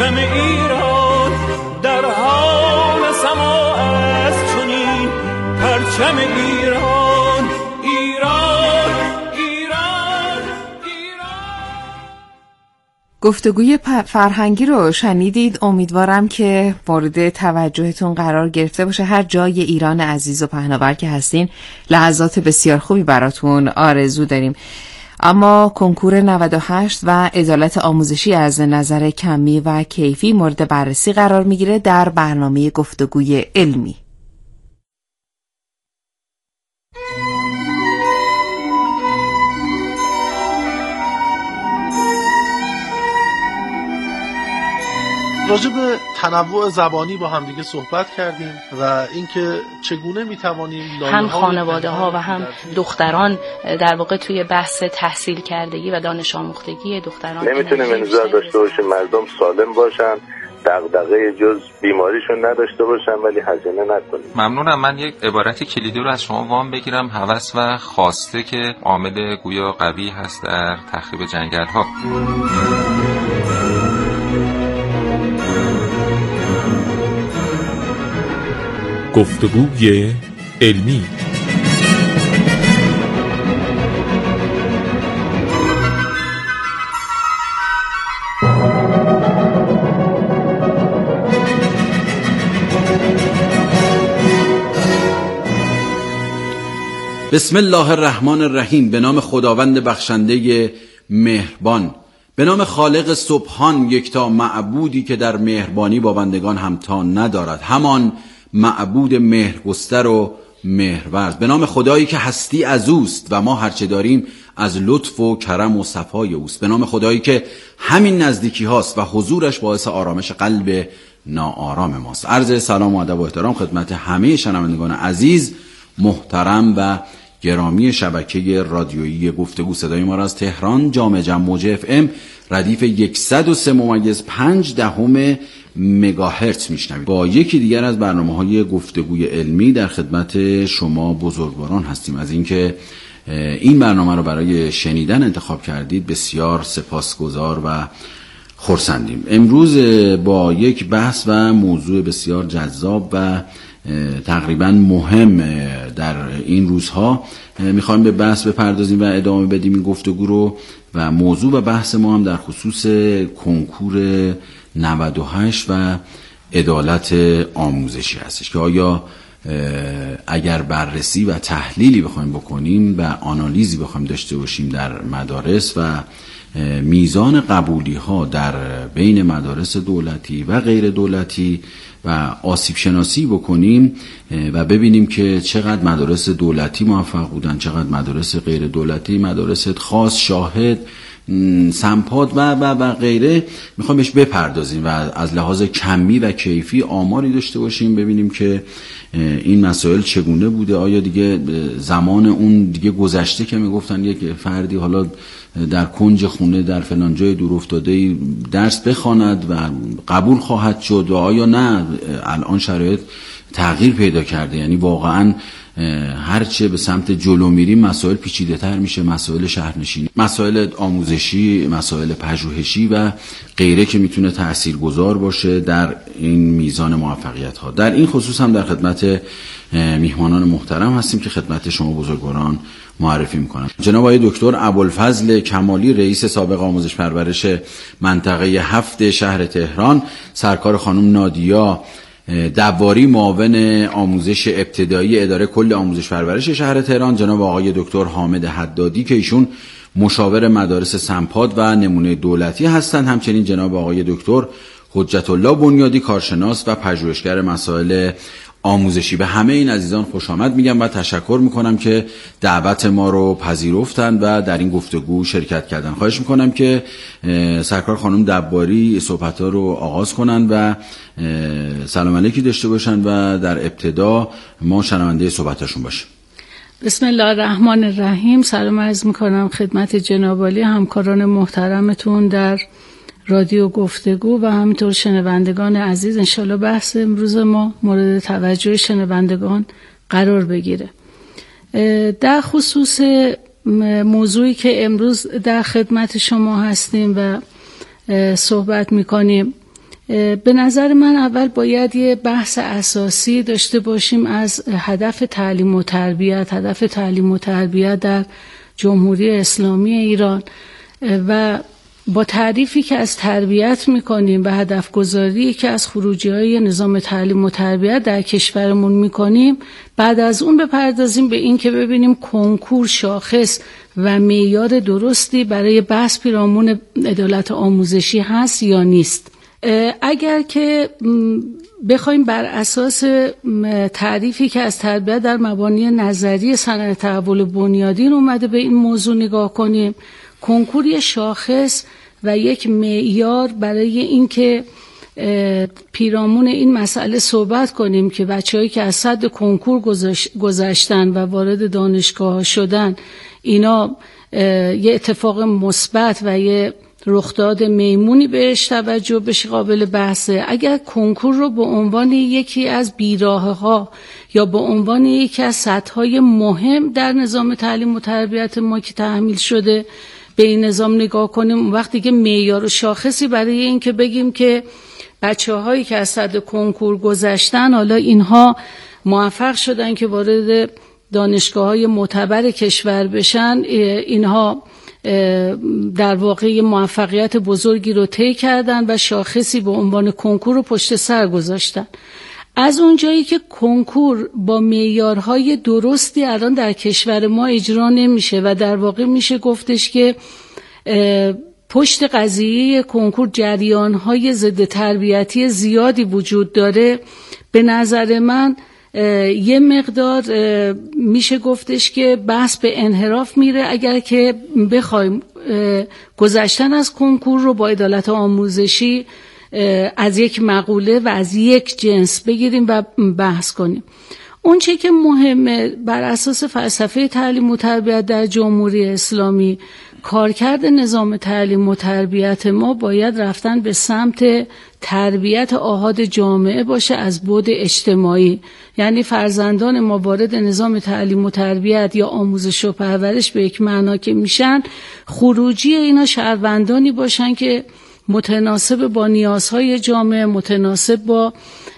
پرچم ایران در حال سما است چنین پرچم ایران ایران ایران ایران. گفتگوی فرهنگی رو شنیدید. امیدوارم که مورد توجهتون قرار گرفته باشه. هر جای ایران عزیز و پهناور که هستین لحظات بسیار خوبی براتون آرزو داریم. اما کنکور 98 و عدالت آموزشی از نظر کمی و کیفی مورد بررسی قرار میگیره در برنامه گفتگوی علمی. راجع به تنوع زبانی با هم دیگه صحبت کردیم و اینکه چگونه میتوانیم هم خانواده ها و هم دختران در واقع توی بحث تحصیل کردگی و دانش آموختگی دختران نمیتونیم انتظار داشته باشیم مردم سالم باشن، دغدغه جز بیماریشون نداشته باشن ولی هزینه نکنیم. ممنونم. من یک عبارت کلیدی رو از شما وام بگیرم. هوس و خواسته که عامل گویا قوی هست در تخریب جنگل ها. گفتگوی علمی. بسم الله الرحمن الرحیم. به نام خداوند بخشنده مهربان، به نام خالق سبحان یکتا، معبودی که در مهربانی با بندگان همتا ندارد، همان معبود مهرگستر و مهرورز. به نام خدایی که هستی از اوست و ما هرچه داریم از لطف و کرم و صفای اوست. به نام خدایی که همین نزدیکی هاست و حضورش باعث آرامش قلب ناآرام ماست. عرض سلام و ادب و احترام خدمت همه شنوندگان عزیز، محترم و گرامی شبکه رادیویی گفتگو. صدای ما را از تهران جامع جم موج FM ردیف 103.5 مگاهرتز میشنوید. با یکی دیگر از برنامه‌های گفتگوی علمی در خدمت شما بزرگواران هستیم. از اینکه این برنامه رو برای شنیدن انتخاب کردید بسیار سپاسگزار و خرسندیم. امروز با یک بحث و موضوع بسیار جذاب و تقریبا مهم در این روزها میخوایم به بحث بپردازیم و ادامه بدیم این گفتگو رو. و موضوع و بحث ما هم در خصوص کنکور 98 و عدالت آموزشی هستش که آیا اگر بررسی و تحلیلی بخوایم بکنیم و آنالیزی بخوایم داشته باشیم در مدارس و میزان قبولی ها در بین مدارس دولتی و غیر دولتی و آسیب شناسی بکنیم و ببینیم که چقدر مدارس دولتی موفق بودن، چقدر مدارس غیر دولتی، مدارس خاص، شاهد، سمپاد و غیره، میخوام بهش بپردازیم و از لحاظ کمی و کیفی آماری داشته باشیم، ببینیم که این مسائل چگونه بوده. آیا دیگه زمان اون دیگه گذشته که میگفتن یک فردی حالا در کنج خونه در فلان جای دور افتاده درس بخواند و قبول خواهد شد و آیا نه الان شرایط تغییر پیدا کرده؟ یعنی واقعا هرچه به سمت جلو میریم مسائل پیچیده تر میشه، مسائل شهرنشینی، مسائل آموزشی، مسائل پژوهشی و غیره که میتونه تاثیرگذار باشه در این میزان موفقیت ها. در این خصوص هم در خدمت میهمانان محترم هستیم که خدمت شما بزرگواران معرفی میکنم. جناب آقای دکتر ابوالفضل کمالی، رئیس سابق آموزش پرورش منطقه 7 شهر تهران، سرکار خانم نادیا دواری، معاون آموزش ابتدایی اداره کل آموزش پرورش شهر تهران، جناب آقای دکتر حامد حدادی که ایشون مشاور مدارس سمپاد و نمونه دولتی هستند، همچنین جناب آقای دکتر حجت الله بنیادی، کارشناس و پژوهشگر مسائل آموزشی. به همه این عزیزان خوش آمد میگم و تشکر میکنم که دعوت ما رو پذیرفتند و در این گفتگو شرکت کردن. خواهش میکنم که سرکار خانم دواری صحبت‌ها رو آغاز کنند و سلام علیکی داشته باشند و در ابتدا ما شنونده صحبتاشون باشیم. بسم الله الرحمن الرحیم. سلام عرض میکنم خدمت جناب عالی، همکاران محترمتون در رادیو گفتگو و همینطور شنوندگان عزیز. انشالله بحث امروز ما مورد توجه شنوندگان قرار بگیره. در خصوص موضوعی که امروز در خدمت شما هستیم و صحبت میکنیم به نظر من اول باید یه بحث اساسی داشته باشیم از هدف تعلیم و تربیت. هدف تعلیم و تربیت در جمهوری اسلامی ایران و با تعریفی که از تربیت میکنیم و هدف گذاری که از خروجی‌های نظام تعلیم و تربیت در کشورمون میکنیم، بعد از اون بپردازیم به این که ببینیم کنکور شاخص و معیار درستی برای بحث پیرامون عدالت آموزشی هست یا نیست. اگر که بخوایم بر اساس تعریفی که از تربیت در مبانی نظری صنعت تحول بنیادین اومده به این موضوع نگاه کنیم، کنکور یک شاخص و یک معیار برای اینکه پیرامون این مسئله صحبت کنیم که بچه‌هایی که از سد کنکور گذشتن و وارد دانشگاه شدن، اینا یه اتفاق مثبت و یه رخداد میمونی بهش توجه بشه قابل بحثه. اگر کنکور رو به عنوان یکی از بیراهه‌ها یا به عنوان یکی از سطح‌های مهم در نظام تعلیم و تربیت ما که تحمیل شده به این نظام نگاه کنیم، وقتی که معیار و شاخصی برای این که بگیم که بچه‌هایی که از سد کنکور گذشتن حالا اینها موفق شدن که وارد دانشگاه‌های معتبر کشور بشن، اینها در واقع موفقیت بزرگی رو طی کردن و شاخصی به عنوان کنکور رو پشت سر گذاشتن. از اونجایی که کنکور با معیارهای درستی الان در کشور ما اجرا نمیشه و در واقع میشه گفتش که پشت قضیه کنکور جریانهای ضد تربیتی زیادی وجود داره، به نظر من یه مقدار میشه گفتش که بحث به انحراف میره اگر که بخوایم گذشتن از کنکور رو با عدالت آموزشی از یک مقوله و از یک جنس بگیریم و بحث کنیم. اون چه که مهمه بر اساس فلسفه تعلیم و تربیت در جمهوری اسلامی، کارکرد نظام تعلیم و تربیت ما باید رفتن به سمت تربیت آحاد جامعه باشه از بعد اجتماعی. یعنی فرزندان ما وارد نظام تعلیم و تربیت یا آموزش و پرورش به یک معنا که میشن، خروجی اینا شهروندانی باشن که متناسب با نیازهای جامعه، متناسب با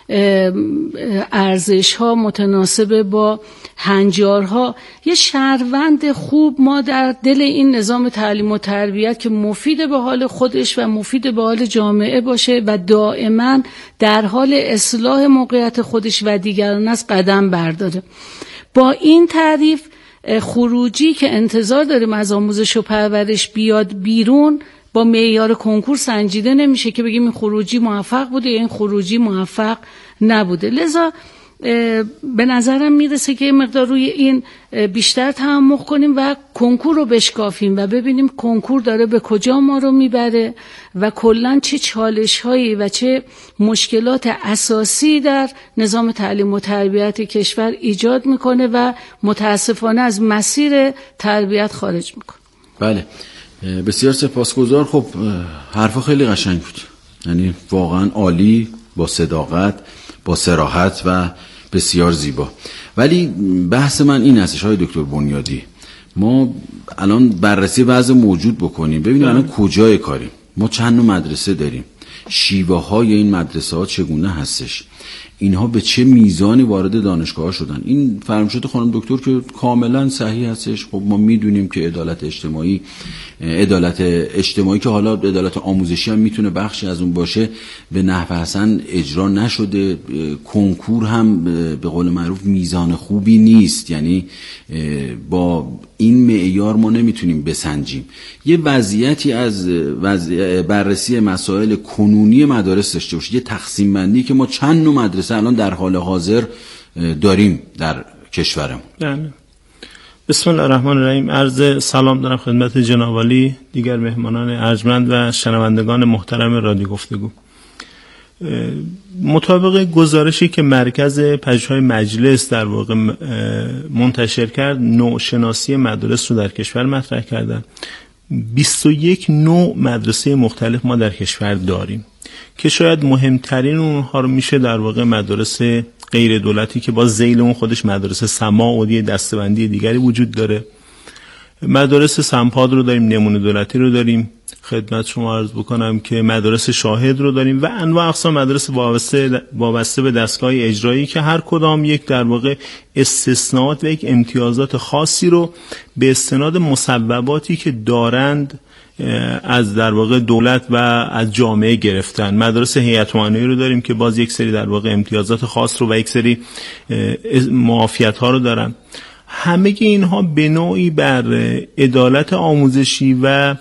ارزش‌ها، متناسب با هنجارها. یه شهروند خوب ما در دل این نظام تعلیم و تربیت که مفید به حال خودش و مفید به حال جامعه باشه و دائما در حال اصلاح موقعیت خودش و دیگران از قدم برداره. با این تعریف خروجی که انتظار داریم از آموزش و پرورش بیاد بیرون با معیار کنکور سنجیده نمیشه که بگیم این خروجی موفق بوده یا این خروجی موفق نبوده. لذا به نظرم میرسه که مقدار روی این بیشتر تعمق کنیم و کنکور رو بشکافیم و ببینیم کنکور داره به کجا ما رو میبره و کلاً چه چالش‌هایی و چه مشکلات اساسی در نظام تعلیم و تربیت کشور ایجاد میکنه و متاسفانه از مسیر تربیت خارج میکنه. بله، بسیار سپاسگزار. خب حرفا خیلی قشنگ بود، یعنی واقعا عالی، با صداقت، با صراحت و بسیار زیبا. ولی بحث من این هستش های دکتر بنیادی، ما الان بررسی وضع موجود بکنیم، ببینیم الان کجای کاریم، ما چند نوع مدرسه داریم، شیوه های این مدرسه ها چگونه هستش، اینها به چه میزانی وارد دانشگاه ها شدن. این فرمایشات خانم دکتر که کاملا صحیح هستش. خب ما میدونیم که عدالت اجتماعی که حالا عدالت آموزشی هم میتونه بخشی از اون باشه، به نحو حسن اجرا نشده. کنکور هم به قول معروف میزان خوبی نیست، یعنی با این معیار ما نمیتونیم بسنجیم. یه وضعیتی از بررسی مسائل کنونی مدارس داشته باشه، یه تقسیم بندی که ما چند نوع مدرسه الان در حال حاضر داریم در کشورمون. بسم الله الرحمن الرحیم. عرض سلام دارم خدمت جناب عالی، دیگر مهمانان ارجمند و شنوندگان محترم رادیو گفتگو. مطابق گزارشی که مرکز پژوهش‌های مجلس در واقع منتشر کرد، نوع شناسی مدارس رو در کشور مطرح کردن. 21 نوع مدرسه مختلف ما در کشور داریم که شاید مهمترین اونها رو میشه در واقع مدارس غیر دولتی که با ذیل اون خودش مدرسه سماع و دسته‌بندی دیگری وجود داره. مدارس سمپاد رو داریم، نمونه دولتی رو داریم، خدمت شما عرض بکنم که مدارس شاهد رو داریم و انواع اقسام مدارس وابسته به دستگاه اجرایی که هر کدام یک در واقع استثناءات و یک امتیازات خاصی رو به استناد مصوباتی که دارند از در واقع دولت و از جامعه گرفتن. مدارس هیئت معنوی رو داریم که باز یک سری در واقع امتیازات خاص رو و یک سری معافیت ها رو دارن. همه اینها به نوعی بر عدالت آموزشی و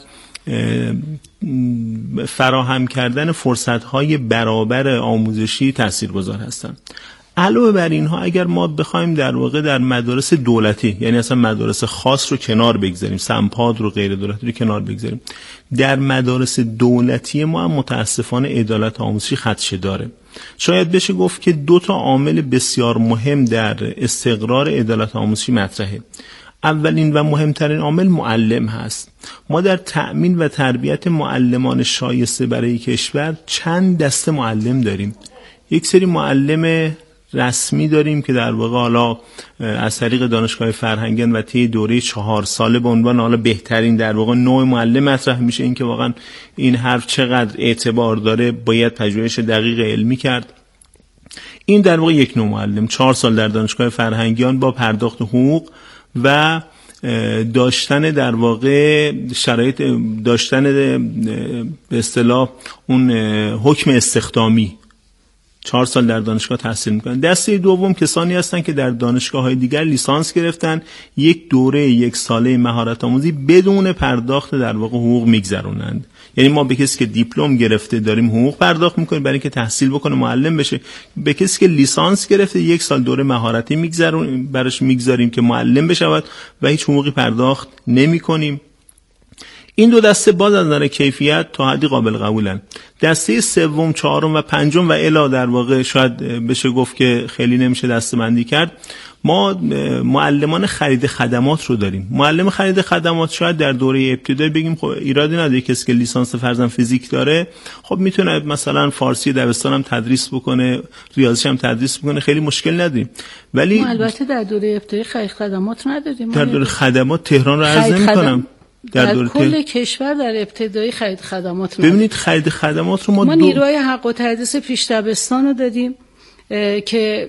فراهم کردن فرصت‌های برابر آموزشی تاثیرگذار هستند. علاوه بر اینها اگر ما بخوایم در واقع در مدارس دولتی، یعنی اصلا مدارس خاص رو کنار بگذاریم، سمپاد رو غیر دولتی رو کنار بگذاریم، در مدارس دولتی ما هم متاسفانه عدالت آموزشی خدشه داره. شاید بشه گفت که 2 عامل بسیار مهم در استقرار عدالت آموزشی مطرحه. اولین و مهمترین عامل معلم هست. ما در تأمین و تربیت معلمان شایسته برای کشور چند دسته معلم داریم. یک سری معلم رسمی داریم که در واقع حالا از طریق دانشگاه فرهنگیان و طی دوره 4 ساله به عنوان حالا بهترین در واقع نوع معلم مطرح میشه. این که واقعا این حرف چقدر اعتبار داره باید پژوهش دقیق علمی کرد. این در واقع یک نوع معلم 4 سال در دانشگاه فرهنگیان با پرداخت حقوق و داشتن در واقع شرایط، داشتن به اصطلاح اون حکم استخدامی 4 سال در دانشگاه تحصیل میکنن. دسته دوم کسانی هستن که در دانشگاه‌های دیگر لیسانس گرفتن، یک دوره 1 ساله مهارت آموزی بدون پرداخت در واقع حقوق میگذرونند. یعنی ما به کسی که دیپلم گرفته داریم حقوق پرداخت میکنیم برای اینکه تحصیل بکنه معلم بشه. به کسی که لیسانس گرفته 1 سال دوره مهارتی براش میگذاریم که معلم بشود و هیچ حقوقی پرداخت نمیکنیم. این 2 دسته باز از نظر کیفیت تا حدی قابل قبولن. دسته 3م، 4م و 5م و الی در واقع شاید بشه گفت که خیلی نمیشه دسته‌بندی کرد. ما معلمان خرید خدمات رو داریم. معلم خرید خدمات شاید در دوره ابتدایی بگیم خب ایرادی نداره، کسی که لیسانس فرضاً فیزیک داره خب میتونه مثلا فارسی دبستان هم تدریس بکنه، ریاضی هم تدریس بکنه، خیلی مشکل نداریم. ولی ما البته در دوره ابتدایی خرید خدمات نداریم. در دوره خدمات تهران رو عرض نمی‌کنم. در کل کشور در ابتدایی خرید خدمات نداریم. ببینید خرید خدمات رو ما نیروی حق و تدریس پیش دبستان رو دادیم که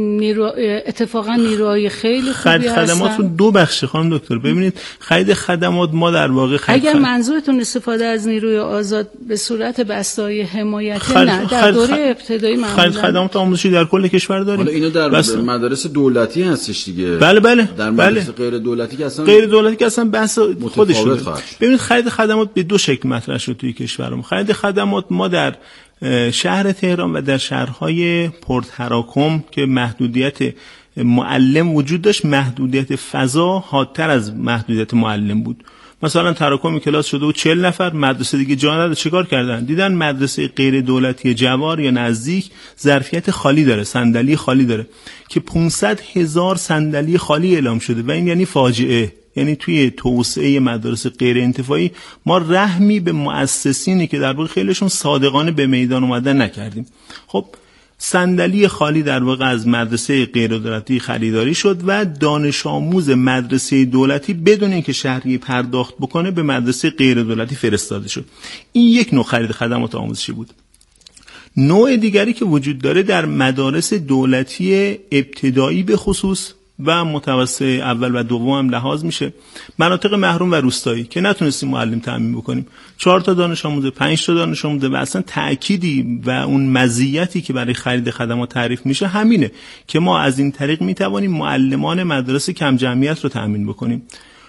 اتفاقا نیروهای خیلی خوبی هستن. خرید خدمات رو 2 بخش خانم دکتر. ببینید خرید خدمات ما در واقع اگر منظورتون استفاده از نیروی آزاد به صورت بسته‌های حمایتی نه، در دوره ابتدایی معمولا خرید خدمات آموزشی در کل کشور داریم. حالا اینو در مدارس دولتی هستش دیگه. بله در مدارس غیر دولتی که اصلا بحث خودشه. ببینید خرید خدمات به 2 شکل مطرح شده توی کشورمون. خرید خدمات ما در شهر تهران و در شهرهای پرتراکم که محدودیت معلم وجود داشت، محدودیت فضا حادتر از محدودیت معلم بود. مثلا تراکم کلاس شده و 40 نفر، مدرسه دیگه جا نداره، چیکار کردن؟ دیدن مدرسه غیر دولتی جوار یا نزدیک ظرفیت خالی داره، صندلی خالی داره که 500,000 صندلی خالی اعلام شده و این یعنی فاجعه. یعنی توی توسعه مدارس غیر انتفاعی ما رحمی به مؤسسینی که در واقع خیلیشون صادقانه به میدان اومدن نکردیم. خب صندلی خالی در واقع از مدرسه غیر دولتی خریداری شد و دانش آموز مدرسه دولتی بدون اینکه شهریه پرداخت بکنه به مدرسه غیر دولتی فرستاده شد. این یک نوع خرید خدمات آموزشی بود. نوع دیگری که وجود داره در مدارس دولتی ابتدایی به خصوص و متوسط اول و دوم هم لحاظ میشه. مناطق محروم و روستایی که نتونستیم معلم تامین بکنیم، 4 تا دانش آموز، 5 تا دانش آموز و اصلا تأکیدی و اون مزیتی که برای خرید خدمات تعریف میشه همینه که ما از این طریق میتوانیم معلمان مدرسه کم جمعیت رو تامین بکنیم.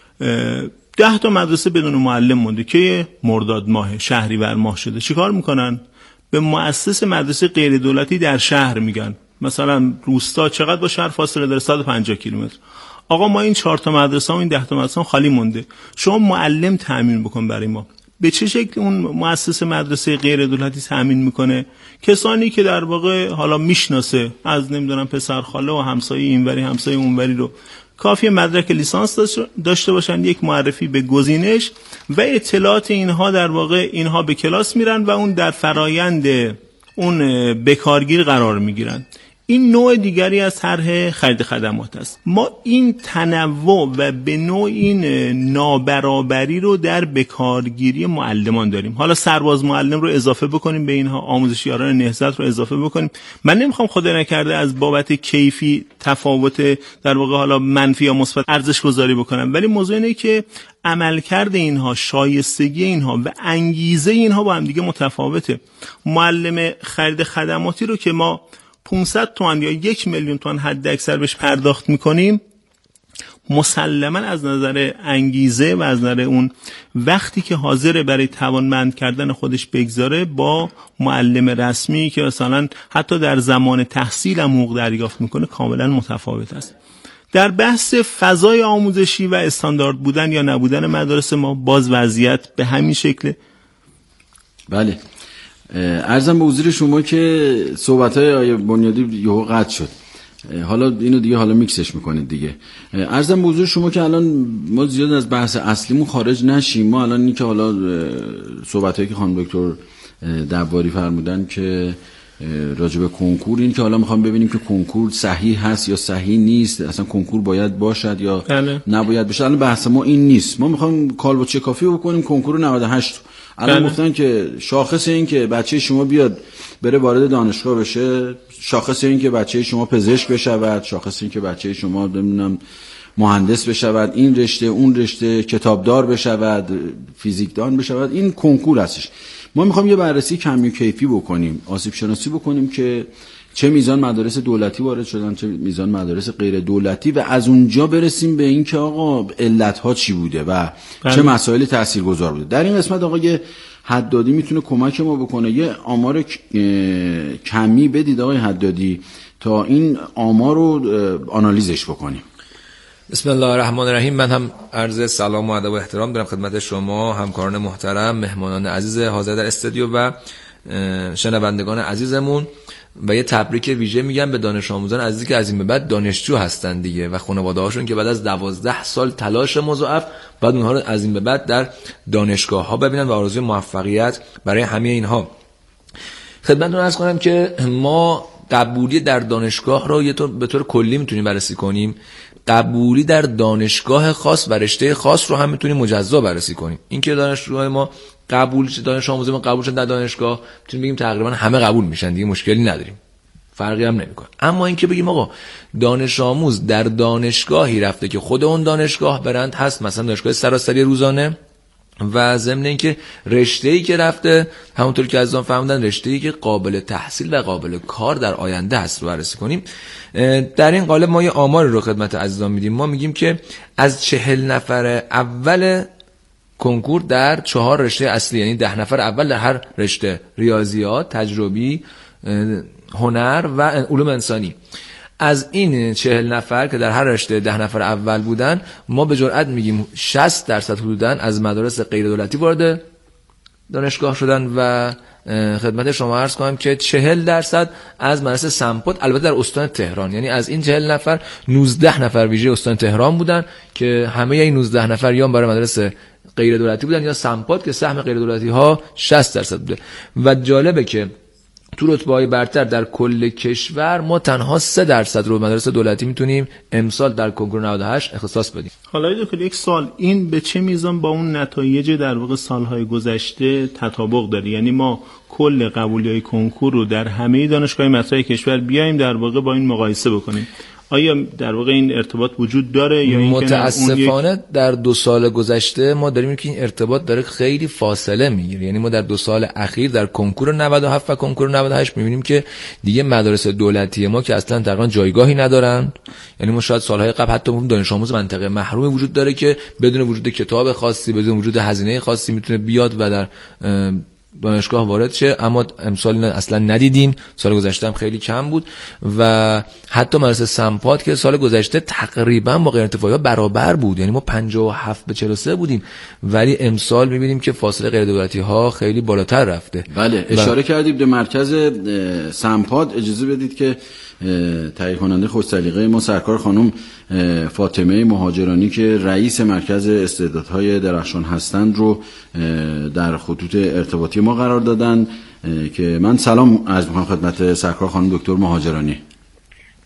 10 تا مدرسه بدون معلم مونده که مرداد ماه، شهریور ماه شده. چیکار میکنن؟ به مؤسس مدرسه غیر دولتی در شهر میگن مثلا روستا چقدر با شهر فاصله داره؟ 150 کیلومتر. آقا ما این 4 تا مدرسه و این 10 تا مدرسه خالی مونده، شما معلم تامین بکن برای ما. به چه شکل اون مؤسس مدرسه غیر دولتی تامین میکنه؟ کسانی که در واقع حالا میشناسه، از نمیدونم پسر خاله و همسایه اینوری همسایه اونوری رو، کافی مدرک لیسانس داشته باشن، یک معرفی به گزینش و اطلاعات اینها در واقع اینها به کلاس میرن و اون در فرایند اون بکارگیر قرار میگیرن. این نوع دیگری از طرح خرید خدمات است. ما این تنوع و به نوع این نابرابری رو در بکارگیری معلمان داریم. حالا سرباز معلم رو اضافه بکنیم به اینها، آموزشیاران نهضت رو اضافه بکنیم. من نمیخوام خدا نکرده از بابت کیفی تفاوت در واقع حالا منفی یا مثبت ارزش گذاری بکنم، ولی موضوع اینه که عملکرد اینها، شایستگی اینها و انگیزه اینها با هم دیگه متفاوته. معلم خرید خدماتی رو که ما 500 تومان یا 1 میلیون تومان حد اکثر بهش پرداخت میکنیم، مسلما از نظر انگیزه و از نظر اون وقتی که حاضر برای توانمند کردن خودش بگذاره با معلم رسمی که مثلا حتی در زمان تحصیل هم حقوق دریافت میکنه کاملا متفاوت است. در بحث فضای آموزشی و استاندارد بودن یا نبودن مدارس ما باز وضعیت به همین شکله. بله، عرضم به حضور شما که صحبت‌های آیه بنیادی یهو قطع شد. حالا اینو دیگه حالا میکسش میکنید دیگه. عرضم به حضور شما که الان ما زیاد از بحث اصلیمون خارج نشیم. ما الان این که حالا صحبتایی که خانم دکتر دواری فرمودن که راجع به کنکور، این که حالا میخوام ببینیم که کنکور صحیح هست یا صحیح نیست، اصلا کنکور باید باشد یا نباید بشه. الان بحث ما این نیست. ما میخوام کالبوچه کافی بکنیم کنکور 98. الان گفتن که شاخص این که بچه شما بیاد بره وارد دانشگاه بشه، شاخص این که بچه شما پزشک بشود، شاخص این که بچه شما نمیدونم مهندس بشود، این رشته اون رشته، کتابدار بشود، فیزیکدان بشود، این کنکور هستش. ما میخوام یه بررسی کمی و کیفی بکنیم، آسیب شناسی بکنیم که چه میزان مدارس دولتی وارد شدن، چه میزان مدارس غیر دولتی، و از اونجا برسیم به این که آقا علتها چی بوده و چه مسائل تاثیرگذار بوده. در این قسمت آقای حدادی میتونه کمک ما بکنه. یه آمار کمی بدید آقای حدادی تا این آمار رو آنالیزش بکنیم. بسم الله الرحمن الرحیم. من هم عرض سلام و ادب و احترام دارم خدمت شما، همکاران محترم، مهمانان عزیز حاضر در استودیو و شنوندگان عزیزمون، و یه تبریک ویژه میگم به دانش آموزان عزیزی که از این به بعد دانشجو هستن دیگه و خانواده هاشون که بعد از 12 سال تلاش مضاعف بعد اونها رو از این به بعد در دانشگاه ها ببینن و آرزوی موفقیت برای همه اینها. خدمتتون عرض کنم که ما قبولی در دانشگاه رو به طور کلی میتونیم بررسی کنیم. قبولی در دانشگاه خاص و رشته خاص رو هم میتونیم مجزا بررسی کنیم. این که دانشجوهای ما دانش آموزان ما قبول شدن در دانشگاه، میتونیم بگیم تقریبا همه قبول میشن دیگه، مشکلی نداریم، فرقی هم نمیکنه. اما این که بگیم آقا دانش آموز در دانشگاهی رفته که خود اون دانشگاه برند هست، مثلا دانشگاه سراسری روزانه، و ضمن اینکه رشته‌ای که رفته همونطور که عزیزان فهمیدن رشته‌ای که قابل تحصیل و قابل کار در آینده هست رو بررسی کنیم. در این قالب ما یه آمار رو خدمت عزیزان میدیم. ما میگیم که از 40 نفر اول کنکور در 4 رشته اصلی، یعنی 10 نفر اول در هر رشته، ریاضیات، تجربی، هنر و علوم انسانی، از این 40 نفر که در هر رشته 10 نفر اول بودن، ما به جرئت میگیم 60% حدوداً از مدارس غیر دولتی وارد دانشگاه شدن و خدمت شما عرض کنم که 40% از مدارس سمپاد، البته در استان تهران. یعنی از این 40 نفر 19 نفر ویژه استان تهران بودن که همه این 19 نفر یا برای مدارس غیر دولتی بودن یا سمپاد که سهم غیر دولتی ها 60% بوده. و جالبه که تو رتبه‌های برتر در کل کشور ما تنها 3% رو مدارس دولتی میتونیم امسال در کنکور 98 اختصاص بدیم. حالا دکتر یک سال، این به چه میزان با اون نتایج در واقع سالهای گذشته تطابق داره؟ یعنی ما کل قبولی‌های کنکور رو در همه دانشگاه‌های مطرح کشور بیایم در واقع با این مقایسه بکنیم، آیا در واقع این ارتباط وجود داره یا اینکه متاسفانه در 2 سال گذشته ما داریم که این ارتباط داره خیلی فاصله میگیره. یعنی ما در 2 سال اخیر در کنکور 97 و کنکور 98 میبینیم که دیگه مدارس دولتی ما که اصلا تقریبا جایگاهی ندارن. یعنی ما شاید سالهای قبل حتی دانش آموز منطقه محروم وجود داره که بدون وجود کتاب خاصی، بدون وجود هزینه خاصی میتونه بیاد و در دانشگاه وارد شه، اما امسال اصلا ندیدیم. سال گذشته هم خیلی کم بود و حتی مدرسه سمپاد که سال گذشته تقریبا با غیر انتفاعی ها برابر بود، یعنی ما 57 به 43 بودیم، ولی امسال میبینیم که فاصله غیر دولتی ها خیلی بالاتر رفته. بله، اشاره کردید به مرکز سمپاد. اجازه بدید که تهیه کننده خوش سلیقه ما سرکار خانم فاطمه مهاجرانی که رئیس مرکز استعدادهای درخشان هستند رو در خطوط ارتباطی ما قرار دادن که من سلام عرض می‌کنم خدمت سرکار خانم دکتر مهاجرانی.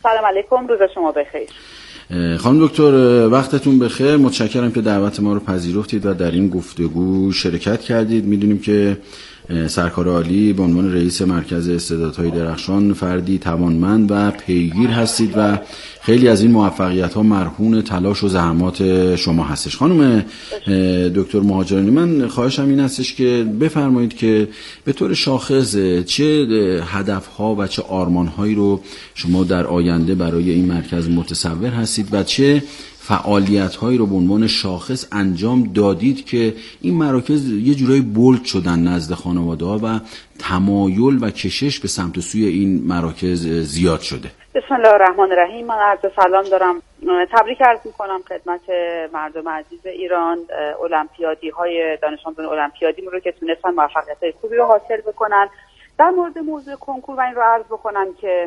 سلام علیکم، روز شما بخیر. خانم دکتر وقتتون بخیر، متشکرم که دعوت ما رو پذیرفتید و در این گفتگو شرکت کردید. میدونیم که سرکار عالی به عنوان رئیس مرکز استعدادهای درخشان فردی توانمند و پیگیر هستید و خیلی از این موفقیت‌ها مرهون تلاش و زحمات شما هستش. خانم دکتر مهاجرانی، من خواهشم این هستش که بفرمایید که به طور شاخص چه هدف‌ها و چه آرمان‌هایی رو شما در آینده برای این مرکز متصور هستید و چه فعالیت‌هایی رو به عنوان شاخص انجام دادید که این مراکز یه جورایی بولد شدن نزد خانواده‌ها و تمایل و کشش به سمت سوی این مراکز زیاد شده. بسم الله الرحمن الرحیم. من عرض سلام دارم، تبریک عرض می‌کنم خدمت مردم عزیز ایران. المپیادی‌های دانش آموزان المپیادی رو که تونستن موفقیت‌های خوبی رو حاصل بکنن. در مورد موضوع کنکور و این رو عرض بکنم که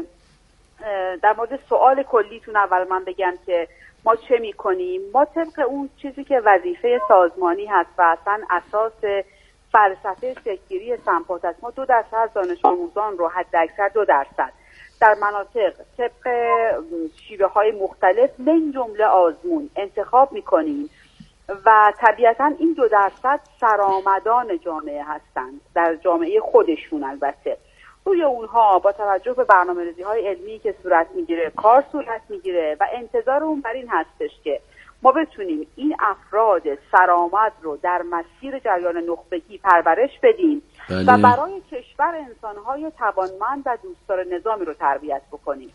در مورد سوال کلیتون اول من بگم که ما چه میکنیم. ما طبق اون چیزی که وظیفه سازمانی هست و اصلا اساس فلسفه شکل‌گیری سمپات است، ما 2% از دانش آموزان رو حداکثر 2% در مناطق طبق شیوه های مختلف من جمله آزمون انتخاب میکنیم و طبیعتا این 2% سرآمدان جامعه هستند، در جامعه خودشون. البته روی اونها با توجه به برنامه‌ریزی‌های علمی که صورت میگیره کار صورت میگیره و انتظار اون بر این هستش که ما بتونیم این افراد سرآمد رو در مسیر جریان نخبگی پرورش بدیم و برای کشور انسان‌های توانمند و دوستدار نظامی رو تربیت بکنیم.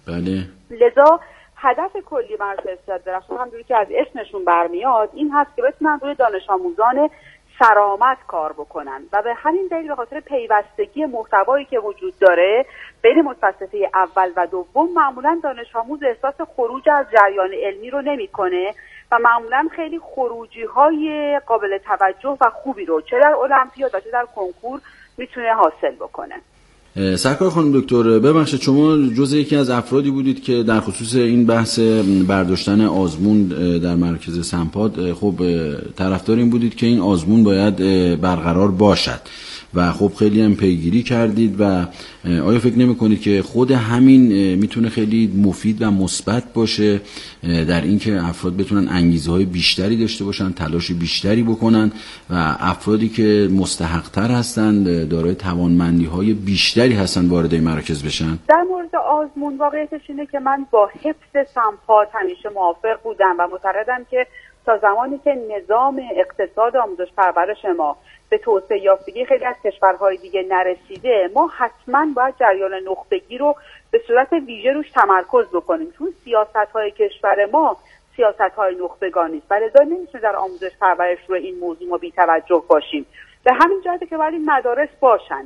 لذا هدف کلی مرکز استعداد درخشان همونجوری که از اسمشون برمیاد این هست که بتونن روی دانش آموزان سرآمد کار بکنن و به همین دلیل به خاطر پیوستگی محتوایی که وجود داره بین متوسطه اول و دوم معمولا دانش آموز احساس خروج از جریان علمی رو نمیکنه و معمولا خیلی خروجی های قابل توجه و خوبی رو چه در المپیاد و چه در کنکور میتونه حاصل بکنه. سرکار خانم دکتر، ببخشید شما جزء یکی از افرادی بودید که در خصوص این بحث برداشتن آزمون در مرکز سمپات خب طرفدار این بودید که این آزمون باید برقرار باشد و خب خیلی هم پیگیری کردید و آیا فکر نمی کنید که خود همین میتونه خیلی مفید و مثبت باشه در اینکه افراد بتونن انگیزه‌های بیشتری داشته باشن، تلاش بیشتری بکنن و افرادی که مستحق‌تر هستن، دارای توانمندی‌های بیشتری هستن وارد این مراکز بشن؟ در مورد آزمون واقعیتش اینه که من با حفظ سمپات همیشه موافق بودم و معتقدم که تا زمانی که نظام اقتصاد آموزش پرورش ما به توسعه یافتگی خیلی از کشورهای دیگه نرسیده، ما حتما باید جریان نخبگی رو به صورت ویژه روش تمرکز بکنیم، چون سیاست‌های کشور ما سیاست‌های نخبگانی است و لذا نمی‌تونه در آموزش پرورش رو این موضوع ما بی‌توجه باشیم. به همین جهته که باید این مدارس باشن.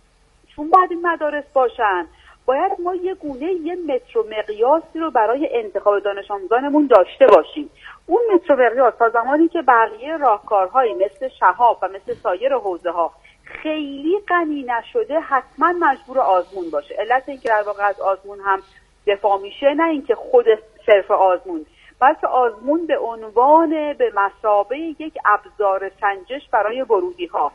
چون باید این مدارس باشن باید ما یه متر و مقیاسی رو برای انتخاب دانش آموزانمون داشته باشیم. اون متر و مقیاس تا زمانی که بقیه راهکارهایی مثل شهاب و مثل سایر حوزه‌ها خیلی غنی نشده حتما مجبور آزمون باشه. علت اینکه در واقع از آزمون هم دفاع میشه نه اینکه خود صرف آزمون، بلکه آزمون به عنوان به مثابه یک ابزار سنجش برای ورودی‌ها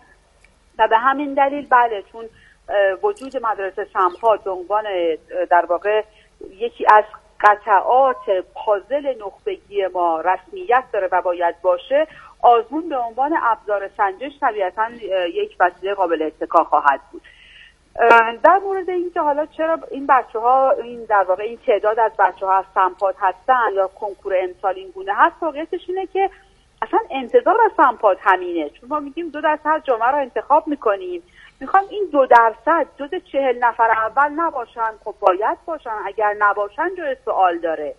و به همین دلیل بله، چون وجود مدرسه سمپات به عنوان در واقع یکی از قطعات پازل نخبگی ما رسمیت داره و باید باشه، آزمون به عنوان ابزار سنجش طبیعتاً یک وسیله قابل اتکا خواهد بود. در مورد اینکه حالا چرا این بچه‌ها این در واقع این تعداد از بچه‌ها از سمپات هستن یا کنکور امسال این گونه هست، واقعیتش اینه که اصلا انتظار از سمپات همینه، چون ما میگیم 2% جامعه رو انتخاب میکنیم، میخوام این 2% جز 40 نفر اول نباشن. خب باید باشن، اگر نباشن جای سوال داره.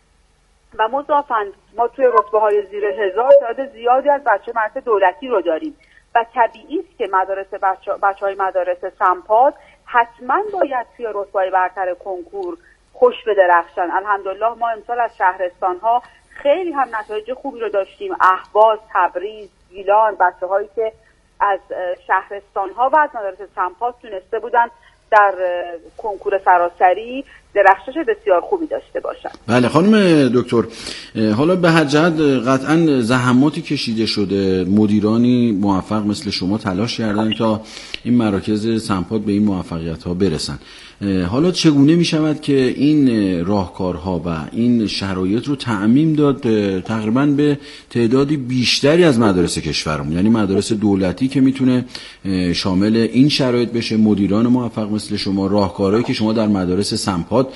و مضافاً ما توی رتبه‌های زیر 1000 تعداد زیادی از بچه دولتی رو داریم و طبیعی است که بچه‌های مدارس سمپات حتما باید توی رتبه‌های برتر کنکور خوش بدرخشن. الحمدلله ما امسال از شهرستان‌ها خیلی هم نتایج خوبی رو داشتیم. اهواز، تبریز، گیلان، بچه‌هایی که از شهرستان‌ها و از مدارس سمپات تونسته بودن در کنکور سراسری درخشش بسیار خوبی داشته باشن. بله خانم دکتر، حالا به هر جهت قطعا زحماتی کشیده شده، مدیرانی موفق مثل شما تلاش کردن تا این مراکز سمپاد به این موفقیت ها برسن. حالا چگونه می شود که این راهکارها و این شرایط رو تعمیم داد تقریبا به تعدادی بیشتری از مدارس کشورمون، یعنی مدارس دولتی که میتونه شامل این شرایط بشه، مدیران موفق مثل شما، راهکارهایی که شما در مدارس سمپاد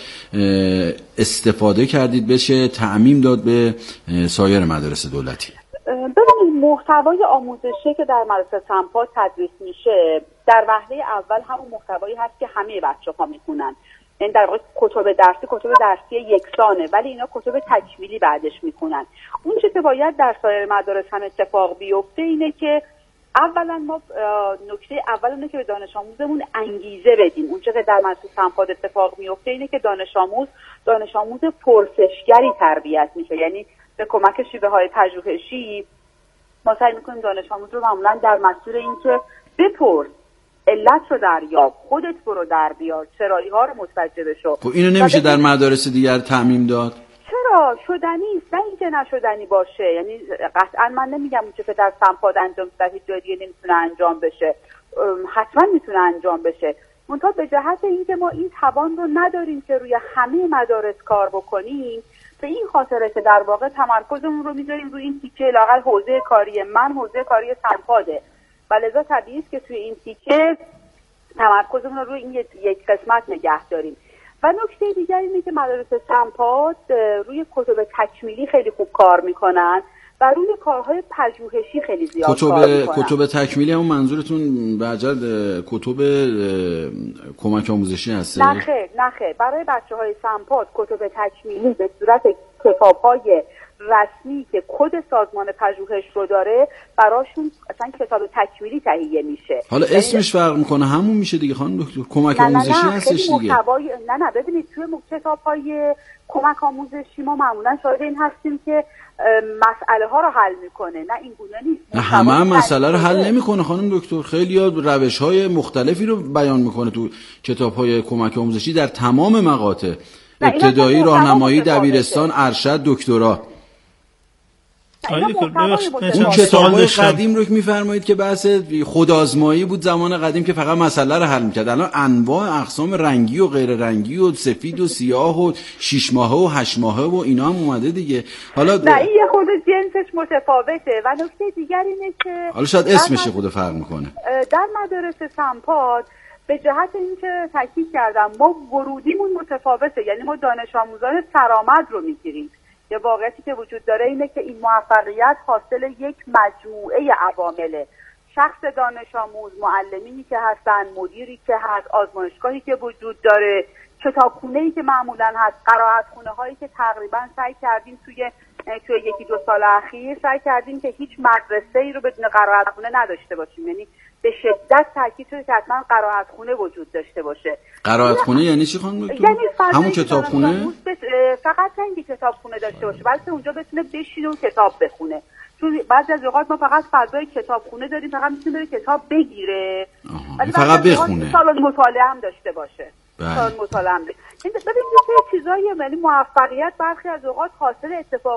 استفاده کردید بشه تعمیم داد به سایر مدارس دولتی؟ ببینید، محتوای آموزشی که در مدرسه سمپاد تدریس میشه در وهله اول همون محتوایی هست که همه بچه‌ها میخونن، یعنی در واقع کتب درسی یکسانه، ولی اینا کتب تکمیلی بعدش میخونن. اون چیزی که باید در سایر مدارس هم اتفاق بیفته اینه که اولا ما نکته اول اینه که به دانش آموزمون انگیزه بدیم. اون چیزی که در مدرسه سمپاد اتفاق میفته اینه که دانش آموز پرسشگری تربیت میشه، یعنی به کمک شیوه‌های پژوهشی ما سعی میکنیم دانش آموز رو معمولا در مسیر این که بپرس، علت رو دریاب، خودت برو در بیار، چرایی ها رو متوجه بشو. خب اینو نمیشه در مدارس دیگر تعمیم داد؟ چرا؟ شدنی است، نه اینکه نشدنی باشه. یعنی قطعا من نمیگم اون چیزی که در سمپاد انجام شده هیچ جای دیگه نمیتونه انجام بشه، حتما میتونه انجام بشه. منتها به جهت اینکه ما این توان رو نداریم که روی همه مدارس کار بکنیم، به این خاطره که در واقع تمرکزمون رو میذاریم روی این تیکه، لااقل حوزه کاری من حوزه کاری سمپاده و لذا طبیعی است که توی این تیکه تمرکزمون رو روی این یک قسمت نگه داریم. و نکته دیگر اینه که مدارس سمپاد روی کتب تکمیلی خیلی خوب کار میکنن و روی کارهای پژوهشی خیلی زیاد کار میکنن. کتب تکمیلی همون منظورتون برجرد کتب کمک آموزشی هست؟ نه خیر، برای بچه‌های سمپاد کتب تکمیلی به صورت کتاب‌های رسمی که کد سازمان پژوهش رو داره براشون اصلا کتاب تکمیلی تهیه میشه. حالا اسمش فرق میکنه، همون میشه دیگه خانم دکتر، کمک آموزشی هستش دیگه. نه ببینید توی کتاب‌های کمک آموزشی ما معمولا شاهد این هستیم که مسئله ها رو حل میکنه، نه این گونه نیست. نه همه مسئله رو حل نمیکنه خانم دکتر، خیلی روش‌های مختلفی رو بیان میکنه تو کتاب‌های کمک آموزشی در تمام مقاطع، ابتدایی، راهنمایی، دبیرستان، ارشد، دکترا. اون کتاب‌های قدیم رو که می‌فرمایید که بحث خودآزمایی بود زمان قدیم که فقط مسئله رو حل می‌کرد، الان انواع اقسام رنگی و غیر رنگی و سفید و سیاه و 6 ماهه و 8 ماهه و اینا هم اومده دیگه. حالا نه این یه خود جنسش متفاوته و نکته دیگر اینه که حالا شاید اسمش خود فرق می‌کنه. در مدارس سمپاد به جهت اینکه تاکید کردم ما ورودیمون متفاوته، یعنی ما دانش آموزان سرآمد رو می‌گیریم. یه واقعیتی که وجود داره اینه که این موفقیت حاصل یک مجموعه عوامله، شخص دانش آموز، معلمینی که هستن، مدیری که هست، آزمایشگاهی که وجود داره، کتابخونه‌ای که معمولا هست، قرائتخونه‌هایی که تقریبا سعی کردیم توی 1-2 سال اخیر سعی کردیم که هیچ مدرسه‌ای رو بدون قرائتخونه نداشته باشیم، یعنی به شدت تاکید شده که حتما قرائتخونه وجود داشته باشه. قرائتخونه یعنی چی خانم دکتر؟ یعنی همون کتابخونه؟ فقط نه اینکه کتابخونه داشته باشه، بلکه اونجا بتونه بشینه و کتاب بخونه. چون بعضی از اوقات ما فقط فضای کتابخونه داریم، فقط میتونه بره کتاب بگیره، ولی فقط بخونه. سالن مطالعه هم داشته باشه. سالن مطالعه هم ببینید یه چیزایی، یعنی موفقیت برخی از اوقات حاصل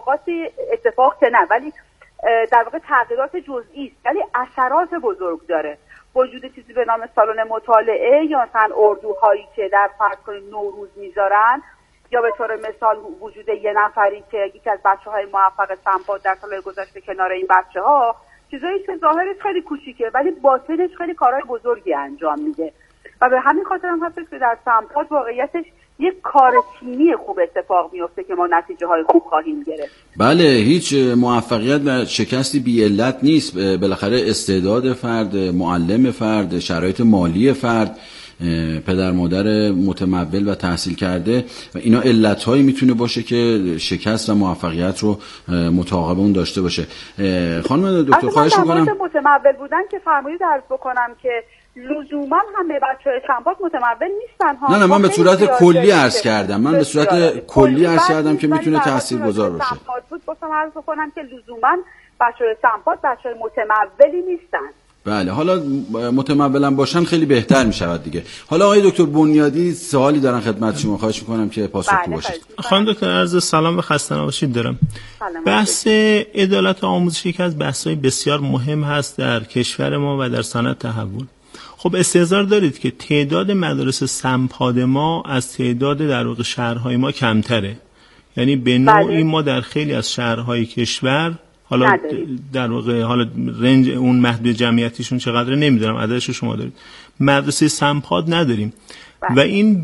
اتفاق که نه، ولی در واقع تغییرات جزئی است، ولی اثرات بزرگ داره. وجود چیزی به نام سالن مطالعه یا مثلا اردوهایی که در فرض کنید نوروز میذارن، یا به طور مثال وجود یه نفری که یکی از بچه‌های موفق سمپاد در سال گذشته کنار این بچه‌ها، چیزایی که ظاهرش خیلی کوچیکه ولی باطنش خیلی کارهای بزرگی انجام میده و به همین خاطر هم هست که در سمپاد واقعیتش یک کار تیمی خوب اتفاق میفته که ما نتیجه های خوب خواهیم گرفت. بله، هیچ موفقیت و شکستی بی علت نیست. بالاخره استعداد فرد، معلم فرد، شرایط مالی فرد، پدر مادر متمول و تحصیل کرده و اینا علت‌هایی میتونه باشه که شکست و موفقیت رو متعاقب اون داشته باشه. خانم دکتر خواهش می‌کنم متمول بودن که فرمایید عرض بکنم که لزوما همه بچه‌های سمپاد متمول نیستن ها. نه من به صورت کلی عرض کردم. من به صورت کلی عرض کردم که میتونه تاثیرگذار باشه. سمپاد بود گفتم عرض بکنم که لزوما بچه‌های سمپاد بچه‌های متمولی نیستن. بله، حالا متمولا باشن خیلی بهتر می شود دیگه. حالا آقای دکتر بنیادی سوالی دارن خدمت شما، خواهش میکنم که پاسخگو باشید. خانم دکتر عرض سلام و خسته نباشید دارم. بحث عدالت آموزش یکی از بحث‌های بسیار مهم هست در کشور ما و در صنعت تحول. خب استحضار دارید که تعداد مدارس سمپاد ما از تعداد در واقع شهرهای ما کمتره. یعنی به نوعی ما در خیلی از شهرهای کشور حالا در واقع حالا رنج اون محدود جمعیتیشون چقدره نمیدونم، عددش شما دارید، مدرسه سمپاد نداریم و این